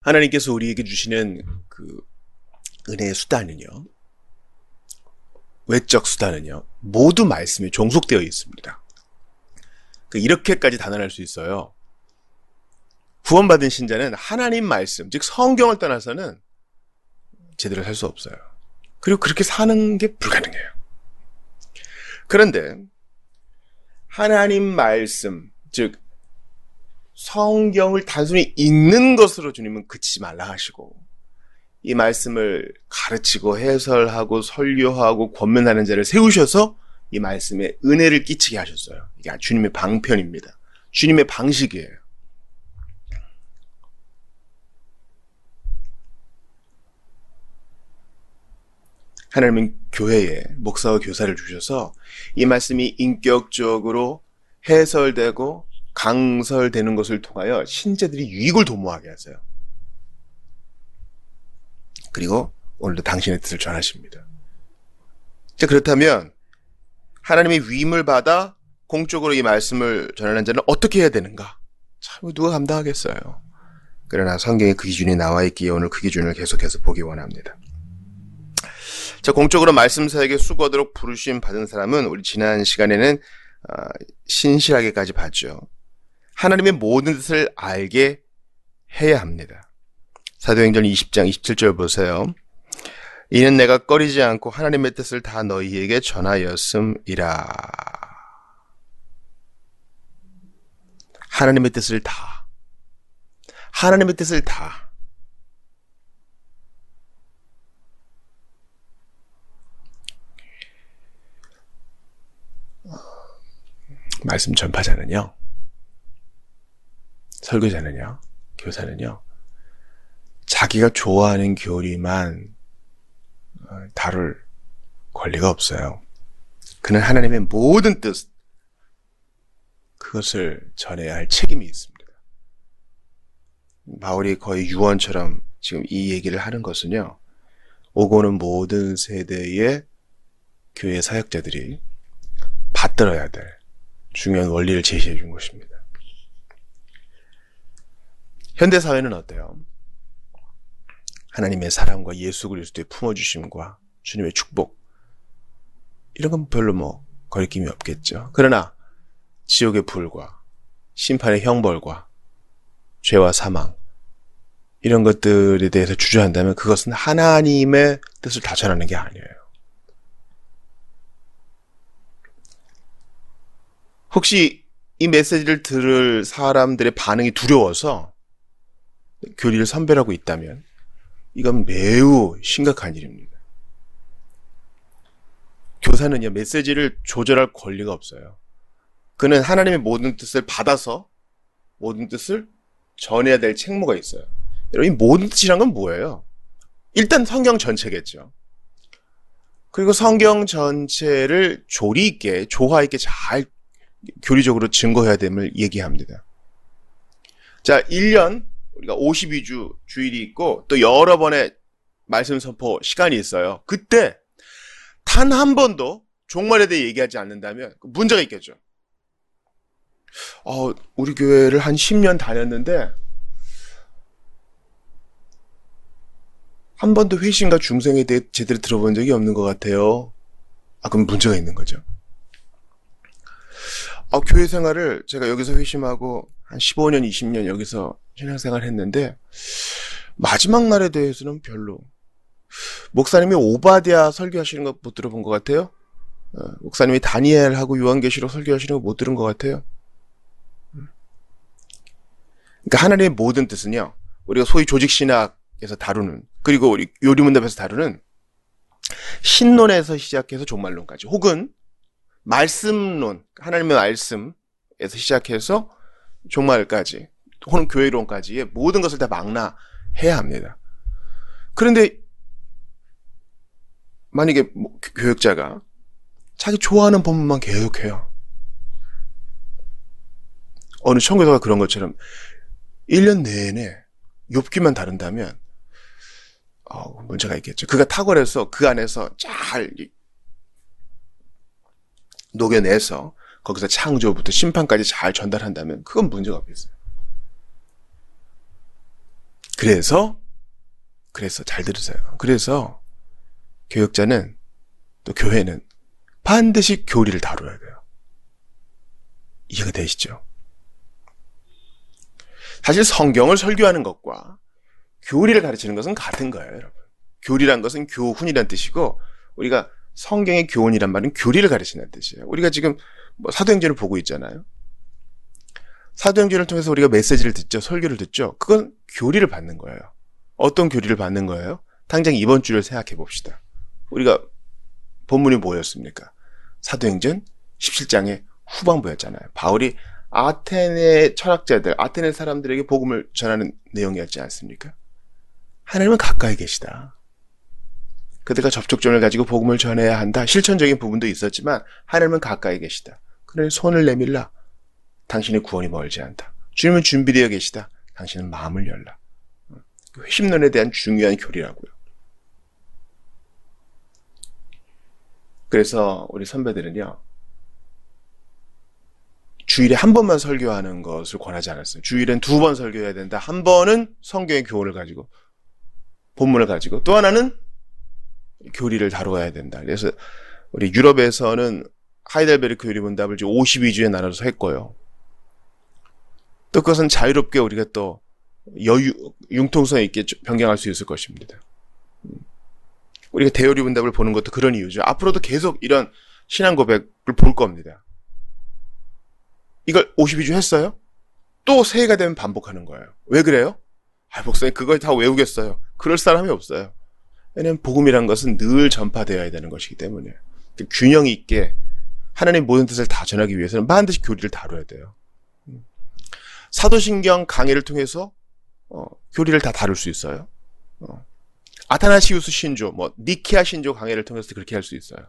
하나님께서 우리에게 주시는 그 은혜의 수단은요, 외적 수단은요, 모두 말씀에 종속되어 있습니다. 이렇게까지 단언할 수 있어요. 구원받은 신자는 하나님 말씀, 즉 성경을 떠나서는 제대로 살 수 없어요. 그리고 그렇게 사는 게 불가능해요. 그런데 하나님 말씀, 즉 성경을 단순히 읽는 것으로 주님은 그치지 말라 하시고, 이 말씀을 가르치고 해설하고 설교하고 권면하는 자를 세우셔서 이 말씀에 은혜를 끼치게 하셨어요. 이게 주님의 방편입니다. 주님의 방식이에요. 하나님은 교회에 목사와 교사를 주셔서 이 말씀이 인격적으로 해설되고 강설되는 것을 통하여 신자들이 유익을 도모하게 하세요. 그리고 오늘도 당신의 뜻을 전하십니다. 자, 그렇다면 하나님의 위임을 받아 공적으로 이 말씀을 전하는 자는 어떻게 해야 되는가? 참, 누가 감당하겠어요. 그러나 성경에 그 기준이 나와 있기에 오늘 그 기준을 계속해서 보기 원합니다. 자, 공적으로 말씀 사역에 수고하도록 부르심 받은 사람은 우리 지난 시간에는 신실하게까지 봤죠. 하나님의 모든 뜻을 알게 해야 합니다. 사도행전 20장 27절 보세요. 이는 내가 꺼리지 않고 하나님의 뜻을 다 너희에게 전하였음이라. 하나님의 뜻을 다. 하나님의 뜻을 다. 말씀 전파자는요, 설교자는요, 교사는요, 자기가 좋아하는 교리만 다룰 권리가 없어요. 그는 하나님의 모든 뜻, 그것을 전해야 할 책임이 있습니다. 바울이 거의 유언처럼 지금 이 얘기를 하는 것은요, 오고 오는 모든 세대의 교회 사역자들이 받들어야 될 중요한 원리를 제시해 준 것입니다. 현대사회는 어때요? 하나님의 사랑과 예수 그리스도의 품어주심과 주님의 축복, 이런 건 별로 거리낌이 없겠죠. 그러나 지옥의 불과 심판의 형벌과 죄와 사망, 이런 것들에 대해서 주저한다면 그것은 하나님의 뜻을 다 전하는 게 아니에요. 혹시 이 메시지를 들을 사람들의 반응이 두려워서 교리를 선별하고 있다면 이건 매우 심각한 일입니다. 교사는요, 메시지를 조절할 권리가 없어요. 그는 하나님의 모든 뜻을 받아서 모든 뜻을 전해야 될 책무가 있어요. 여러분, 이 모든 뜻이란 건 뭐예요? 일단 성경 전체겠죠. 그리고 성경 전체를 조리 있게, 조화 있게 잘 교리적으로 증거해야 됨을 얘기합니다. 자, 1년 우리가 52주 주일이 있고 또 여러 번의 말씀 선포 시간이 있어요. 그때 단 한 번도 종말에 대해 얘기하지 않는다면 문제가 있겠죠. 우리 교회를 한 10년 다녔는데 한 번도 회심과 중생에 대해 제대로 들어본 적이 없는 것 같아요. 그럼 문제가 있는 거죠. 교회 생활을 제가 여기서 회심하고 한 15년, 20년 여기서 신앙생활 했는데 마지막 날에 대해서는 별로. 목사님이 오바댜 설교하시는 거 못 들어본 것 같아요. 목사님이 다니엘하고 요한계시록 설교하시는 거 못 들은 것 같아요. 그러니까 하나님의 모든 뜻은요, 우리가 소위 조직신학에서 다루는, 그리고 우리 요리문답에서 다루는 신론에서 시작해서 종말론까지, 혹은 말씀론, 하나님의 말씀에서 시작해서 종말까지, 혹은 교회론까지의 모든 것을 다 망라해야 합니다. 그런데 만약에 교역자가 자기 좋아하는 본문만 계속해요. 어느 청교도가 그런 것처럼 1년 내내 욥기만 다룬다면 문제가 있겠죠. 그가 탁월해서 그 안에서 잘 녹여내서 거기서 창조부터 심판까지 잘 전달한다면 그건 문제가 없겠어요. 그래서 잘 들으세요. 그래서 교역자는 또 교회는 반드시 교리를 다뤄야 돼요. 이해가 되시죠? 사실 성경을 설교하는 것과 교리를 가르치는 것은 같은 거예요, 여러분. 교리란 것은 교훈이란 뜻이고 우리가 성경의 교훈이란 말은 교리를 가르치는 뜻이에요. 우리가 지금 사도행전을 보고 있잖아요. 사도행전을 통해서 우리가 메시지를 듣죠. 설교를 듣죠. 그건 교리를 받는 거예요. 어떤 교리를 받는 거예요? 당장 이번 주를 생각해 봅시다. 우리가 본문이 뭐였습니까? 사도행전 17장의 후반부였잖아요. 바울이 아테네 철학자들, 아테네 사람들에게 복음을 전하는 내용이었지 않습니까? 하나님은 가까이 계시다. 그들과 접촉점을 가지고 복음을 전해야 한다. 실천적인 부분도 있었지만 하나님은 가까이 계시다. 그래 손을 내밀라. 당신의 구원이 멀지 않다. 주님은 준비되어 계시다. 당신은 마음을 열라. 회심론에 대한 중요한 교리라고요. 그래서 우리 선배들은요. 주일에 한 번만 설교하는 것을 권하지 않았어요. 주일엔 2번 설교해야 된다. 한 번은 성경의 교훈을 가지고 본문을 가지고 또 하나는 교리를 다루어야 된다. 그래서 우리 유럽에서는 하이델베르크 교리문답을 52주에 나눠서 했고요. 또 그것은 자유롭게 우리가 또 융통성 있게 변경할 수 있을 것입니다. 우리가 대요리 문답을 보는 것도 그런 이유죠. 앞으로도 계속 이런 신앙 고백을 볼 겁니다. 이걸 52주 했어요? 또 새해가 되면 반복하는 거예요. 왜 그래요? 목사님 그걸 다 외우겠어요. 그럴 사람이 없어요. 왜냐하면 복음이란 것은 늘 전파되어야 되는 것이기 때문에 균형 있게 하나님의 모든 뜻을 다 전하기 위해서는 반드시 교리를 다뤄야 돼요. 사도신경 강의를 통해서 교리를 다 다룰 수 있어요. 아타나시우스 신조, 니케아 신조 강의를 통해서 그렇게 할 수 있어요.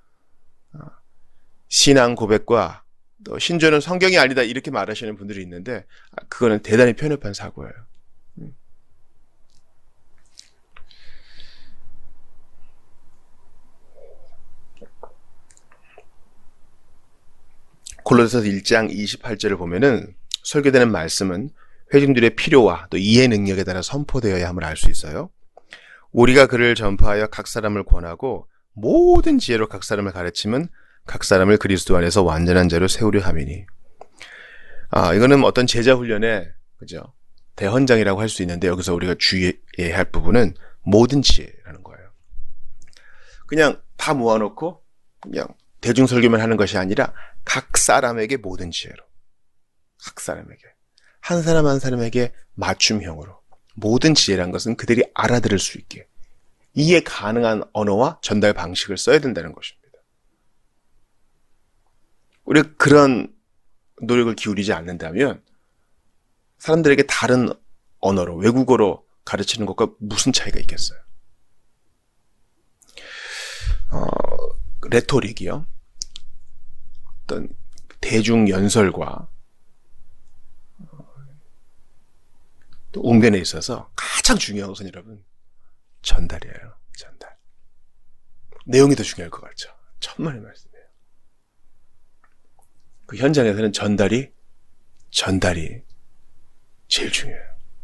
신앙 고백과 또 신조는 성경이 아니다 이렇게 말하시는 분들이 있는데 그거는 대단히 편협한 사고예요. 골로새서 1장 28절을 보면은 설교되는 말씀은 회중들의 필요와 또 이해 능력에 따라 선포되어야 함을 알 수 있어요. 우리가 그를 전파하여 각 사람을 권하고 모든 지혜로 각 사람을 가르치면 각 사람을 그리스도 안에서 완전한 자로 세우려 함이니. 이거는 어떤 제자 훈련의 그죠? 대헌장이라고 할 수 있는데 여기서 우리가 주의해야 할 부분은 모든 지혜라는 거예요. 그냥 다 모아놓고 그냥 대중 설교만 하는 것이 아니라 각 사람에게 모든 지혜로. 각 사람에게. 한 사람 한 사람에게 맞춤형으로. 모든 지혜란 것은 그들이 알아들을 수 있게 이해 가능한 언어와 전달 방식을 써야 된다는 것입니다. 우리가 그런 노력을 기울이지 않는다면 사람들에게 다른 언어로, 외국어로 가르치는 것과 무슨 차이가 있겠어요? 레토릭이요. 어떤 대중 연설과 또 웅변에 있어서 가장 중요한 것은 여러분 전달이에요. 전달. 내용이 더 중요할 것 같죠. 천만의 말씀이에요. 그 현장에서는 전달이 제일 중요해요.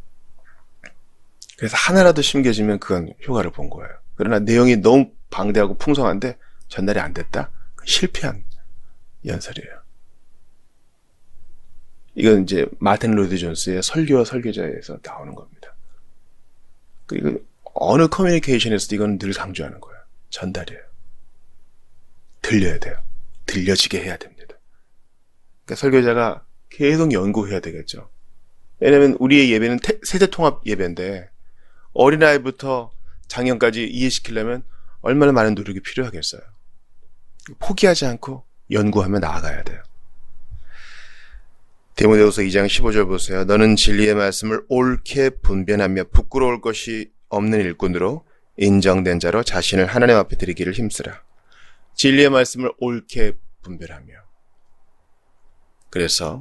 그래서 하나라도 심겨지면 그건 효과를 본 거예요. 그러나 내용이 너무 방대하고 풍성한데 전달이 안 됐다? 실패한 연설이에요. 이건 이제 마틴 로이드 존스의 설교와 설교자에서 나오는 겁니다. 그리고 어느 커뮤니케이션에서도 이건 늘 강조하는 거예요. 전달이에요. 들려야 돼요. 들려지게 해야 됩니다. 그러니까 설교자가 계속 연구해야 되겠죠. 왜냐하면 우리의 예배는 세대통합 예배인데 어린아이부터 장년까지 이해시키려면 얼마나 많은 노력이 필요하겠어요. 포기하지 않고 연구하며 나아가야 돼요. 디모데후서 2장 15절 보세요. 너는 진리의 말씀을 옳게 분별하며 부끄러울 것이 없는 일꾼으로 인정된 자로 자신을 하나님 앞에 드리기를 힘쓰라. 진리의 말씀을 옳게 분별하며. 그래서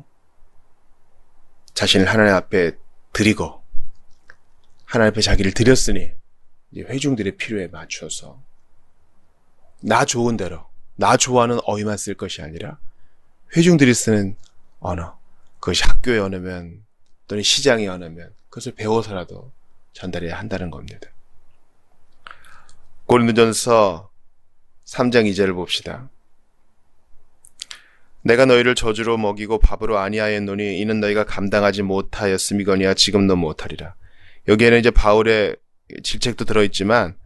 자신을 하나님 앞에 드리고 하나님 앞에 자기를 드렸으니 이제 회중들의 필요에 맞춰서 나 좋은 대로 나 좋아하는 어휘만 쓸 것이 아니라 회중들이 쓰는 언어, 그것이 학교의 언어면 또는 시장의 언어면 그것을 배워서라도 전달해야 한다는 겁니다. 고린도전서 3장 2절을 봅시다. 내가 너희를 저주로 먹이고 밥으로 아니하였노니 이는 너희가 감당하지 못하였음이거니와 지금도 못하리라. 여기에는 이제 바울의 질책도 들어있지만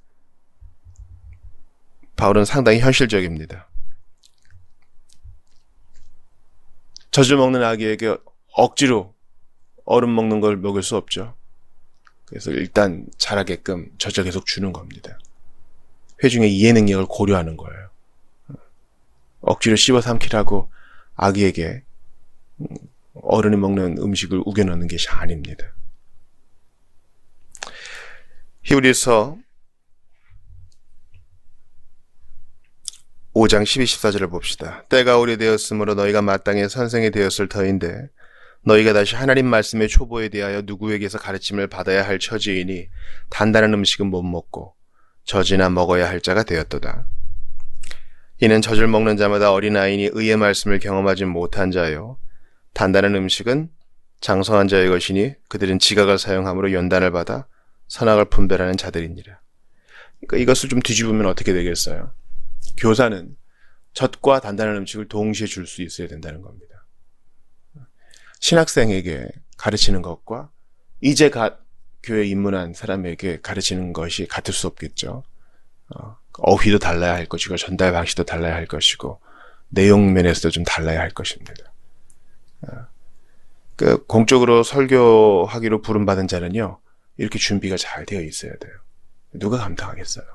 바울은 상당히 현실적입니다. 젖을 먹는 아기에게 억지로 얼음 먹는 걸 먹일 수 없죠. 그래서 일단 자라게끔 젖을 계속 주는 겁니다. 회중의 이해 능력을 고려하는 거예요. 억지로 씹어 삼키라고 아기에게 어른이 먹는 음식을 우겨넣는 것이 아닙니다. 히브리서 5장 12, 14절을 봅시다. 때가 오래되었으므로 너희가 마땅히 선생이 되었을 터인데 너희가 다시 하나님 말씀의 초보에 대하여 누구에게서 가르침을 받아야 할 처지이니 단단한 음식은 못 먹고 젖이나 먹어야 할 자가 되었도다. 이는 젖을 먹는 자마다 어린아이니 의의 말씀을 경험하지 못한 자요. 단단한 음식은 장성한 자의 것이니 그들은 지각을 사용함으로 연단을 받아 선악을 분별하는 자들이니라. 그러니까 이것을 좀 뒤집으면 어떻게 되겠어요? 교사는 젖과 단단한 음식을 동시에 줄 수 있어야 된다는 겁니다. 신학생에게 가르치는 것과 이제 교회에 입문한 사람에게 가르치는 것이 같을 수 없겠죠. 어휘도 달라야 할 것이고 전달 방식도 달라야 할 것이고 내용 면에서도 좀 달라야 할 것입니다. 공적으로 설교하기로 부름받은 자는요, 이렇게 준비가 잘 되어 있어야 돼요. 누가 감당하겠어요?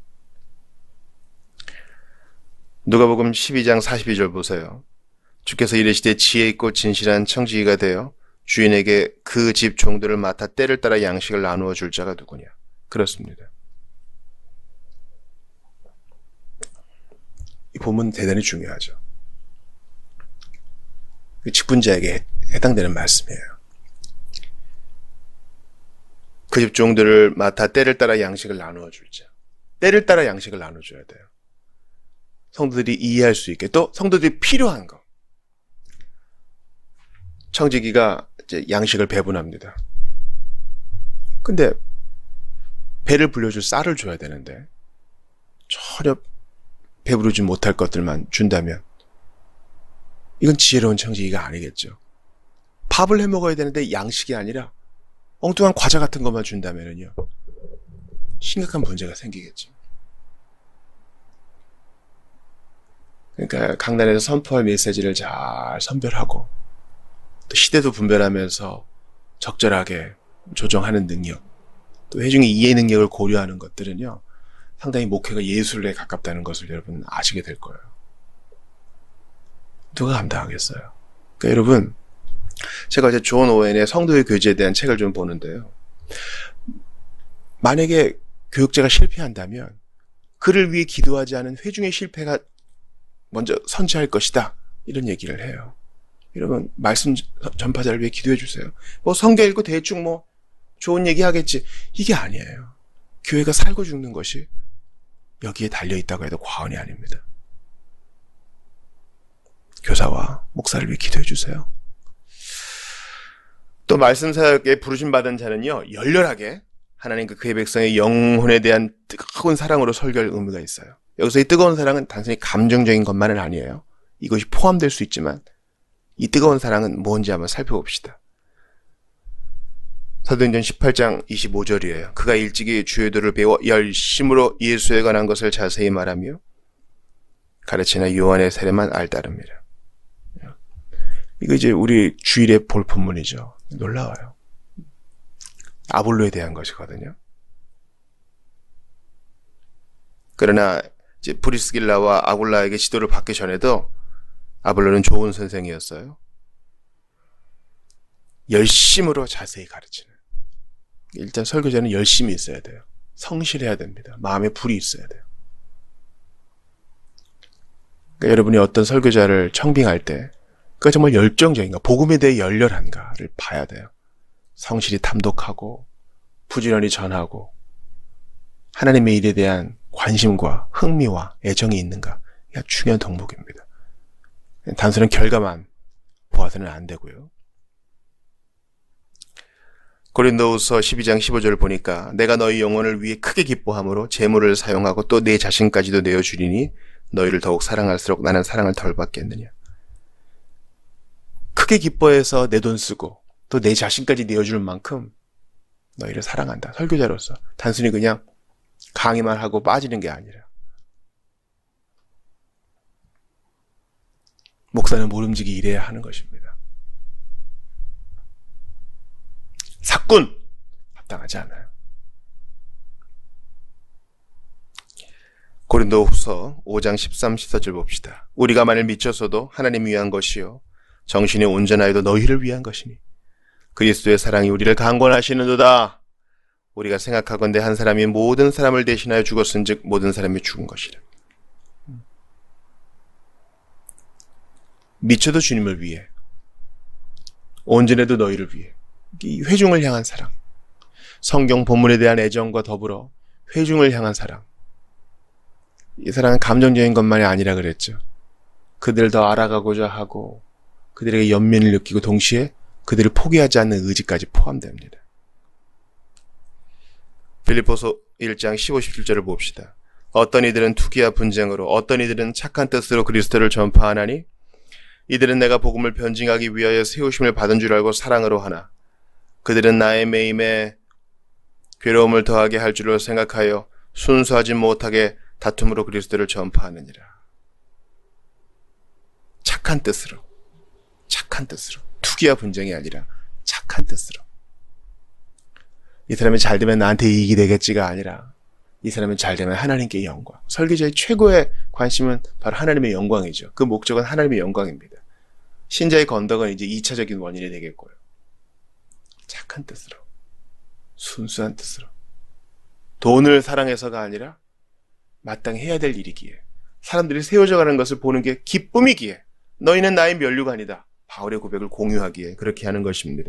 누가복음 12장 42절 보세요. 주께서 이르시되 지혜 있고 진실한 청지기가 되어 주인에게 그 집 종들을 맡아 때를 따라 양식을 나누어 줄 자가 누구냐? 그렇습니다. 이 본문 대단히 중요하죠. 직분자에게 해당되는 말씀이에요. 그 집 종들을 맡아 때를 따라 양식을 나누어 줄 자. 때를 따라 양식을 나눠줘야 돼요. 성도들이 이해할 수 있게, 또 성도들이 필요한 거. 청지기가 이제 양식을 배분합니다. 근데 배를 불려줄 쌀을 줘야 되는데 전혀 배부르지 못할 것들만 준다면 이건 지혜로운 청지기가 아니겠죠. 밥을 해 먹어야 되는데 양식이 아니라 엉뚱한 과자 같은 것만 준다면요, 심각한 문제가 생기겠죠. 그러니까 강단에서 선포할 메시지를 잘 선별하고 또 시대도 분별하면서 적절하게 조정하는 능력, 또 회중의 이해 능력을 고려하는 것들은요, 상당히 목회가 예술에 가깝다는 것을 여러분 아시게 될 거예요. 누가 감당하겠어요? 그러니까 여러분, 제가 이제 존 오웬의 성도의 교제에 대한 책을 좀 보는데요, 만약에 교육자가 실패한다면 그를 위해 기도하지 않은 회중의 실패가 먼저 선취할 것이다, 이런 얘기를 해요. 여러분, 말씀 전파자를 위해 기도해 주세요. 성경 읽고 대충 좋은 얘기 하겠지, 이게 아니에요. 교회가 살고 죽는 것이 여기에 달려있다고 해도 과언이 아닙니다. 교사와 목사를 위해 기도해 주세요. 또 말씀 사역에 부르심 받은 자는요, 열렬하게 하나님과 그의 백성의 영혼에 대한 뜨거운 사랑으로 설교할 의무가 있어요. 여기서 이 뜨거운 사랑은 단순히 감정적인 것만은 아니에요. 이것이 포함될 수 있지만 이 뜨거운 사랑은 뭔지 한번 살펴봅시다. 사도행전 18장 25절이에요. 그가 일찍이 주요도를 배워 열심으로 예수에 관한 것을 자세히 말하며 가르치나 요한의 세례만 알따릅니다. 이거 이제 우리 주일에 볼 본문이죠. 놀라워요. 아볼로에 대한 것이거든요. 그러나 이제 브리스길라와 아굴라에게 지도를 받기 전에도 아볼로는 좋은 선생이었어요. 열심으로 자세히 가르치는. 일단 설교자는 열심히 있어야 돼요. 성실해야 됩니다. 마음에 불이 있어야 돼요. 그러니까 여러분이 어떤 설교자를 청빙할 때 그가 정말 열정적인가, 복음에 대해 열렬한가를 봐야 돼요. 성실히 탐독하고 부지런히 전하고 하나님의 일에 대한 관심과 흥미와 애정이 있는가, 이게 중요한 덕목입니다. 단순한 결과만 보아서는 안 되고요. 고린도후서 12장 15절을 보니까 내가 너희 영혼을 위해 크게 기뻐함으로 재물을 사용하고 또 내 자신까지도 내어주리니 너희를 더욱 사랑할수록 나는 사랑을 덜 받겠느냐. 크게 기뻐해서 내 돈 쓰고 또 내 자신까지 내어줄 만큼 너희를 사랑한다. 설교자로서 단순히 그냥 강의만 하고 빠지는 게 아니라 목사는 모름지기 일해야 하는 것입니다. 사꾼 합당하지 않아요. 고린도후서 5장 13, 14절 봅시다. 우리가 만일 미쳐서도 하나님 위한 것이요 정신이 온전하여도 너희를 위한 것이니 그리스도의 사랑이 우리를 강권하시는도다. 우리가 생각하건대 한 사람이 모든 사람을 대신하여 죽었은즉 모든 사람이 죽은 것이라. 미쳐도 주님을 위해, 온전해도 너희를 위해. 이 회중을 향한 사랑, 성경 본문에 대한 애정과 더불어 회중을 향한 사랑. 이 사랑은 감정적인 것만이 아니라 그랬죠. 그들을 더 알아가고자 하고 그들에게 연민을 느끼고 동시에 그들을 포기하지 않는 의지까지 포함됩니다. 빌립보서 1장 15, 17절을 봅시다. 어떤 이들은 투기와 분쟁으로 어떤 이들은 착한 뜻으로 그리스도를 전파하나니 이들은 내가 복음을 변증하기 위하여 세우심을 받은 줄 알고 사랑으로 하나 그들은 나의 매임에 괴로움을 더하게 할 줄로 생각하여 순수하지 못하게 다툼으로 그리스도를 전파하느니라. 착한 뜻으로 투기와 분쟁이 아니라 착한 뜻으로. 이 사람이 잘 되면 나한테 이익이 되겠지가 아니라 이 사람이 잘 되면 하나님께 영광. 설교자의 최고의 관심은 바로 하나님의 영광이죠. 그 목적은 하나님의 영광입니다. 신자의 건덕은 이제 2차적인 원인이 되겠고요. 착한 뜻으로, 순수한 뜻으로. 돈을 사랑해서가 아니라 마땅히 해야 될 일이기에, 사람들이 세워져 가는 것을 보는 게 기쁨이기에, 너희는 나의 면류관이다. 바울의 고백을 공유하기에 그렇게 하는 것입니다.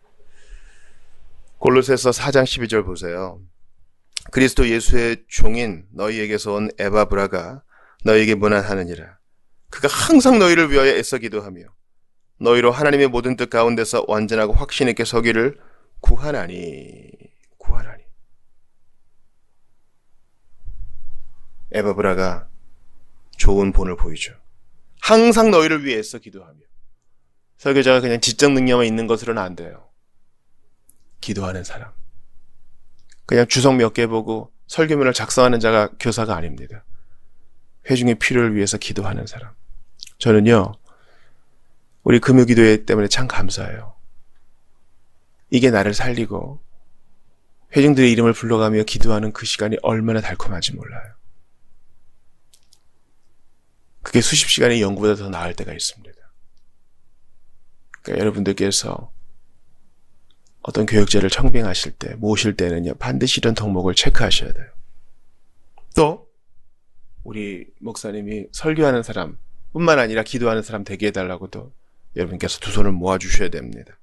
골로새서 4장 12절 보세요. 그리스도 예수의 종인 너희에게서 온 에바브라가 너희에게 문안하느니라. 그가 항상 너희를 위하여 애써 기도하며 너희로 하나님의 모든 뜻 가운데서 완전하고 확신 있게 서기를 구하나니. 에바브라가 좋은 본을 보이죠. 항상 너희를 위해 애써 기도하며. 설교자가 그냥 지적 능력만 있는 것으로는 안 돼요. 기도하는 사람. 그냥 주석 몇 개 보고 설교문을 작성하는 자가 교사가 아닙니다. 회중의 필요를 위해서 기도하는 사람. 저는요, 우리 금요기도회 때문에 참 감사해요. 이게 나를 살리고 회중들의 이름을 불러가며 기도하는 그 시간이 얼마나 달콤한지 몰라요. 그게 수십 시간의 연구보다 더 나을 때가 있습니다. 그러니까 여러분들께서 어떤 교육자를 청빙하실 때, 모실 때는요, 반드시 이런 덕목을 체크하셔야 돼요. 또 우리 목사님이 설교하는 사람 뿐만 아니라 기도하는 사람 되게 해달라고도 여러분께서 두 손을 모아주셔야 됩니다.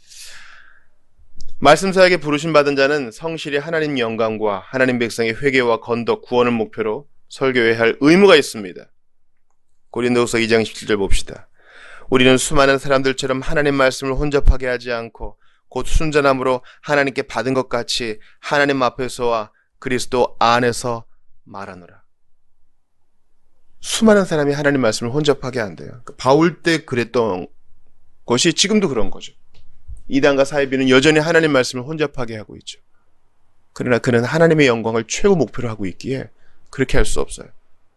말씀 사역에 부르심 받은 자는 성실히 하나님 영광과 하나님 백성의 회개와 건덕, 구원을 목표로 설교해야 할 의무가 있습니다. 고린도후서 2장 17절 봅시다. 우리는 수많은 사람들처럼 하나님 말씀을 혼잡하게 하지 않고 곧 순전함으로 하나님께 받은 것 같이 하나님 앞에서와 그리스도 안에서 말하노라. 수많은 사람이 하나님 말씀을 혼잡하게 한대요. 바울 때 그랬던 것이 지금도 그런 거죠. 이단과 사이비는 여전히 하나님 말씀을 혼잡하게 하고 있죠. 그러나 그는 하나님의 영광을 최고 목표로 하고 있기에 그렇게 할 수 없어요.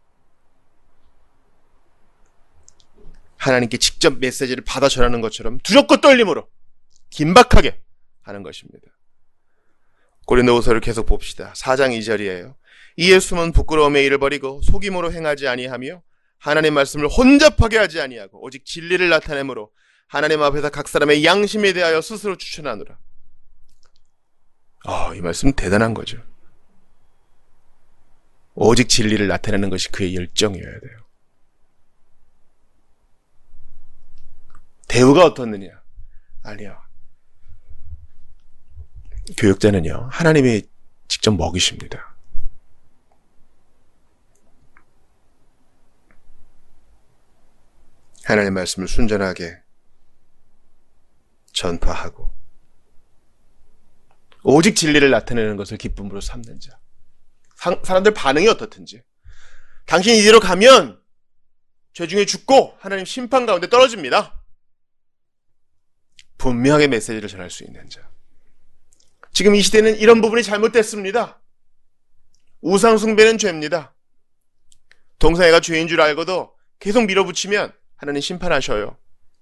하나님께 직접 메시지를 받아 전하는 것처럼 두렵고 떨림으로 긴박하게 하는 것입니다. 고린도후서를 계속 봅시다. 4장 2절이에요. 이에 숨은 부끄러움의 일을 버리고 속임으로 행하지 아니하며 하나님 말씀을 혼잡하게 하지 아니하고 오직 진리를 나타내므로 하나님 앞에서 각 사람의 양심에 대하여 스스로 추천하노라. 이 말씀 대단한 거죠. 오직 진리를 나타내는 것이 그의 열정이어야 돼요. 대우가 어떻느냐? 아니요. 교육자는요, 하나님이 직접 먹이십니다. 하나님의 말씀을 순전하게 전파하고 오직 진리를 나타내는 것을 기쁨으로 삼는 자. 사람들 반응이 어떻든지. 당신이 이대로 가면 죄 중에 죽고 하나님 심판 가운데 떨어집니다. 분명하게 메시지를 전할 수 있는 자. 지금 이 시대는 이런 부분이 잘못됐습니다. 우상 숭배는 죄입니다. 동성애가 죄인 줄 알고도 계속 밀어붙이면 하나님 심판하셔요.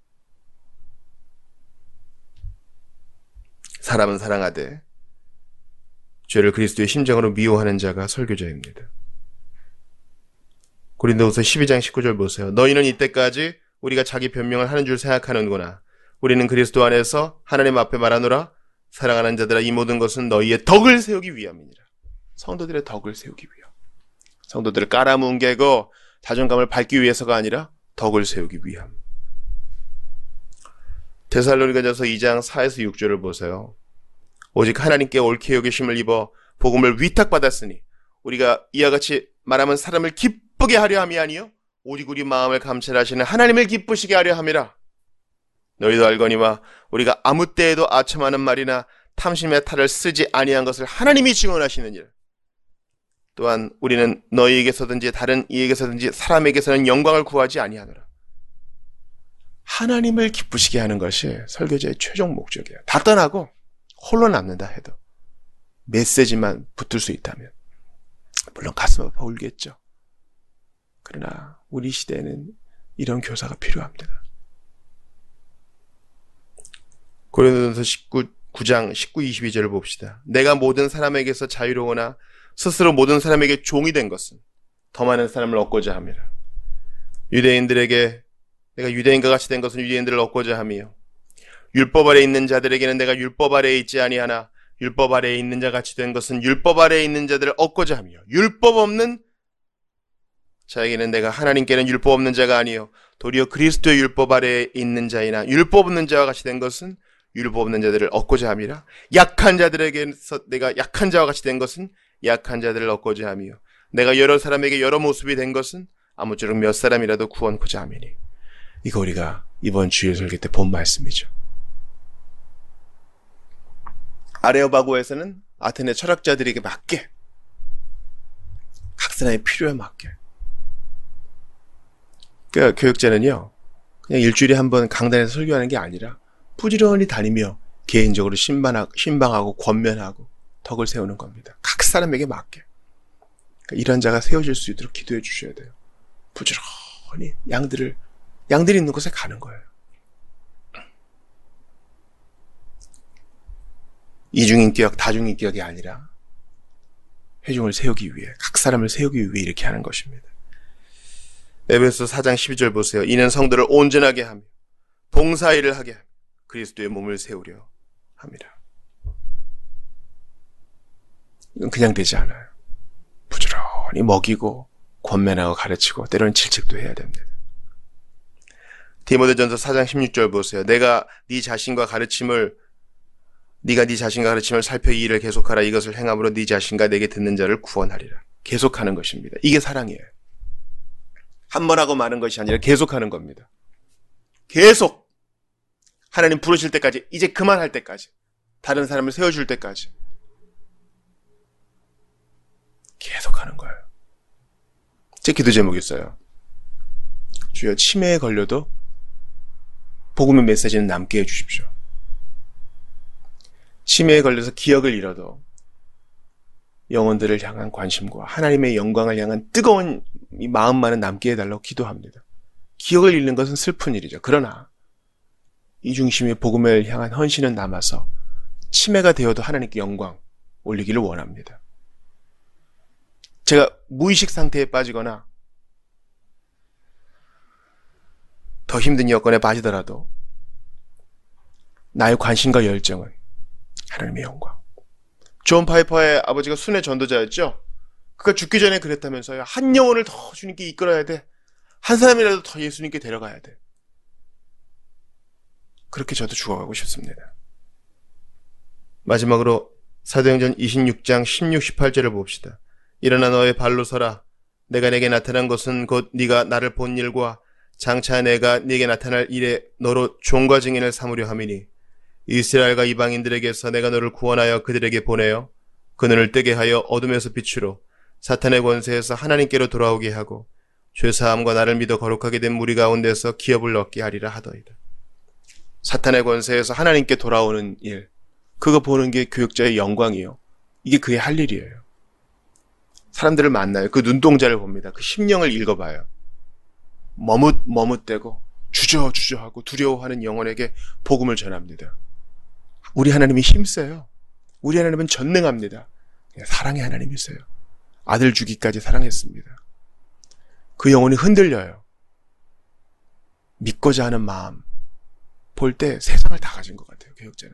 사람은 사랑하되 죄를 그리스도의 심정으로 미워하는 자가 설교자입니다. 고린도후서 12장 19절 보세요. 너희는 이때까지 우리가 자기 변명을 하는 줄 생각하는구나. 우리는 그리스도 안에서 하나님 앞에 말하노라. 사랑하는 자들아, 이 모든 것은 너희의 덕을 세우기 위함이니라. 성도들의 덕을 세우기 위함. 성도들을 깔아뭉개고 자존감을 밟기 위해서가 아니라 덕을 세우기 위함. 데살로니가전서 2장 4에서 6절을 보세요. 오직 하나님께 옳게 여기심을 입어 복음을 위탁받았으니 우리가 이와 같이 말하면 사람을 기쁘게 하려 함이 아니요 오직 우리 마음을 감찰하시는 하나님을 기쁘시게 하려 함이라. 너희도 알거니와 우리가 아무 때에도 아첨하는 말이나 탐심의 탈을 쓰지 아니한 것을 하나님이 증언하시느니라. 또한 우리는 너희에게서든지 다른 이에게서든지 사람에게서는 영광을 구하지 아니하노라. 하나님을 기쁘시게 하는 것이 설교자의 최종 목적이에요. 다 떠나고 홀로 남는다 해도 메시지만 붙을 수 있다면 물론 가슴 아파 울겠죠. 그러나 우리 시대에는 이런 교사가 필요합니다. 고린도전서 9장 19, 22절을 봅시다. 내가 모든 사람에게서 자유로우나 스스로 모든 사람에게 종이 된 것은 더 많은 사람을 얻고자 함이라. 유대인들에게 내가 유대인과 같이 된 것은 유대인들을 얻고자 함이요 율법 아래에 있는 자들에게는 내가 율법 아래에 있지 아니하나 율법 아래에 있는 자 같이 된 것은 율법 아래에 있는 자들을 얻고자 함이요 율법 없는 자에게는 내가 하나님께는 율법 없는 자가 아니요 도리어 그리스도의 율법 아래에 있는 자이나 율법 없는 자와 같이 된 것은 율법 없는 자들을 얻고자 함이라. 약한 자들에게서 내가 약한 자와 같이 된 것은 약한 자들을 얻고자 함이요 내가 여러 사람에게 여러 모습이 된 것은 아무쪼록 몇 사람이라도 구원코자 함이니. 이거 우리가 이번 주일 설교 때 본 말씀이죠. 아레오바고에서는 아테네 철학자들에게 맞게 각 사람의 필요에 맞게 그러니까 교육자는요 그냥 일주일에 한 번 강단에서 설교하는 게 아니라 부지런히 다니며 개인적으로 신방하고 권면하고 덕을 세우는 겁니다. 각 사람에게 맞게. 그러니까 이런 자가 세워질 수 있도록 기도해 주셔야 돼요. 부지런히 양들이 있는 곳에 가는 거예요. 이중인격, 다중인격이 아니라 회중을 세우기 위해, 각 사람을 세우기 위해 이렇게 하는 것입니다. 에베소서 4장 12절 보세요. 이는 성도를 온전하게 하며 봉사일을 하게 하며 그리스도의 몸을 세우려 합니다. 이건 그냥 되지 않아요. 부지런히 먹이고 권면하고 가르치고 때로는 질책도 해야 됩니다. 디모데전서 4장 16절 보세요. 네가 네 자신과 가르침을 살펴 이 일을 계속하라. 이것을 행함으로 네 자신과 내게 듣는 자를 구원하리라. 계속하는 것입니다. 이게 사랑이에요. 한 번 하고 마는 것이 아니라 계속하는 겁니다. 계속 하나님 부르실 때까지, 이제 그만할 때까지, 다른 사람을 세워줄 때까지 계속하는 거예요. 제 기도 제목이 있어요. 주여 치매에 걸려도 복음의 메시지는 남게 해주십시오. 치매에 걸려서 기억을 잃어도 영혼들을 향한 관심과 하나님의 영광을 향한 뜨거운 이 마음만은 남게 해달라고 기도합니다. 기억을 잃는 것은 슬픈 일이죠. 그러나 이 중심의 복음을 향한 헌신은 남아서 치매가 되어도 하나님께 영광 올리기를 원합니다. 제가 무의식 상태에 빠지거나 더 힘든 여건에 빠지더라도 나의 관심과 열정은 하나님의 영광. 존 파이퍼의 아버지가 순회 전도자였죠. 그가 죽기 전에 그랬다면서요. 한 영혼을 더 주님께 이끌어야 돼. 한 사람이라도 더 예수님께 데려가야 돼. 그렇게 저도 죽어가고 싶습니다. 마지막으로 사도행전 26장 16, 18절을 봅시다. 일어나 너의 발로 서라. 내가 내게 나타난 것은 곧 네가 나를 본 일과 장차 내가 네게 나타날 일에 너로 종과 증인을 삼으려 함이니 이스라엘과 이방인들에게서 내가 너를 구원하여 그들에게 보내어 그 눈을 뜨게 하여 어둠에서 빛으로 사탄의 권세에서 하나님께로 돌아오게 하고 죄사함과 나를 믿어 거룩하게 된 무리 가운데서 기업을 얻게 하리라 하더이다. 사탄의 권세에서 하나님께 돌아오는 일, 그거 보는 게 교육자의 영광이요. 이게 그의 할 일이에요. 사람들을 만나요. 그 눈동자를 봅니다. 그 심령을 읽어봐요. 머뭇대고 주저하고 두려워하는 영혼에게 복음을 전합니다. 우리 하나님이 힘세요. 우리 하나님은 전능합니다. 사랑의 하나님이세요. 아들 주기까지 사랑했습니다. 그 영혼이 흔들려요. 믿고자 하는 마음 볼 때 세상을 다 가진 것 같아요. 교육자는.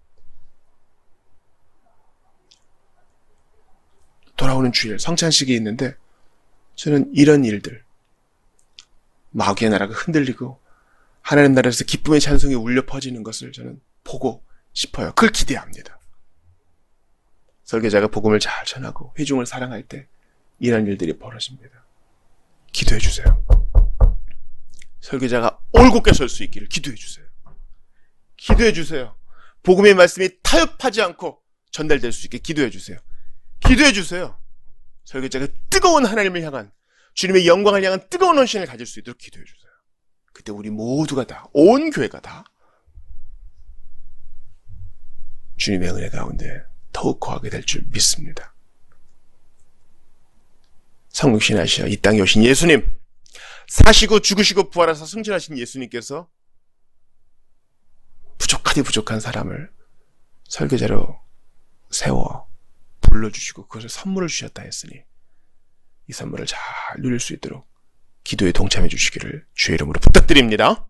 돌아오는 주일 성찬식이 있는데 저는 이런 일들, 마귀의 나라가 흔들리고 하나님 나라에서 기쁨의 찬송이 울려 퍼지는 것을 저는 보고 싶어요. 그걸 기대합니다. 설교자가 복음을 잘 전하고 회중을 사랑할 때 이런 일들이 벌어집니다. 기도해 주세요. 설교자가 올곧게 설 수 있기를 기도해 주세요. 기도해 주세요. 복음의 말씀이 타협하지 않고 전달될 수 있게 기도해 주세요. 기도해 주세요. 설교자가 뜨거운 하나님을 향한, 주님의 영광을 향한 뜨거운 헌신을 가질 수 있도록 기도해 주세요. 그때 우리 모두가 다, 온 교회가 다 주님의 은혜 가운데 더욱 거하게 될 줄 믿습니다. 성육신하시어 이 땅에 오신 예수님, 사시고 죽으시고 부활하사 승천하신 예수님께서 부족한 사람을 설교자로 세워 불러주시고 그것을 선물을 주셨다 했으니 이 선물을 잘 누릴 수 있도록 기도에 동참해 주시기를 주의 이름으로 부탁드립니다.